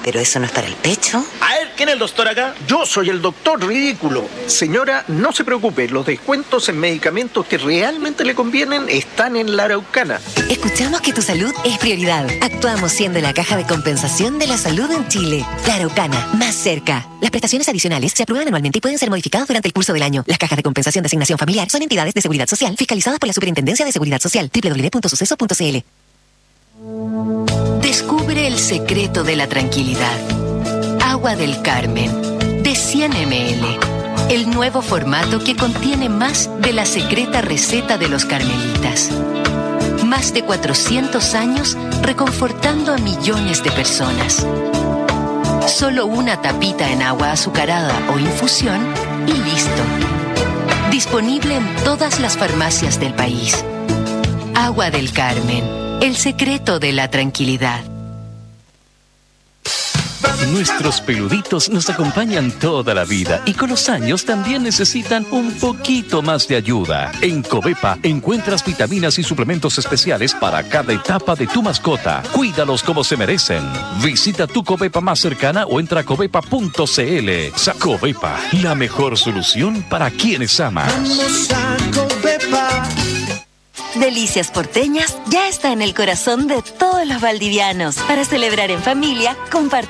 Pero eso no es para el pecho. A ver, ¿quién es el doctor acá? Yo soy el doctor ridículo. Señora, no se preocupe, los descuentos en medicamentos que realmente le convienen están en la Araucana. Escuchamos que tu salud es prioridad. Actuamos siendo la caja de compensación de la salud en Chile. La Araucana, más cerca. Las prestaciones adicionales se aprueban anualmente y pueden ser modificadas durante el curso del año. Las cajas de compensación de asignación familiar son entidades de seguridad social fiscalizadas por la Superintendencia de Seguridad Social. www.suceso.cl. Descubre el secreto de la tranquilidad. Agua del Carmen, de 100 ml. El nuevo formato que contiene más de la secreta receta de los carmelitas. Más de 400 años reconfortando a millones de personas. Solo una tapita en agua azucarada o infusión y listo. Disponible en todas las farmacias del país. Agua del Carmen. El secreto de la tranquilidad. Nuestros peluditos nos acompañan toda la vida y con los años también necesitan un poquito más de ayuda. En Covepa encuentras vitaminas y suplementos especiales para cada etapa de tu mascota. Cuídalos como se merecen. Visita tu Covepa más cercana o entra a covepa.cl. Covepa, la mejor solución para quienes amas. Vamos a Covepa. Delicias Porteñas ya está en el corazón de todos los valdivianos. Para celebrar en familia, compartir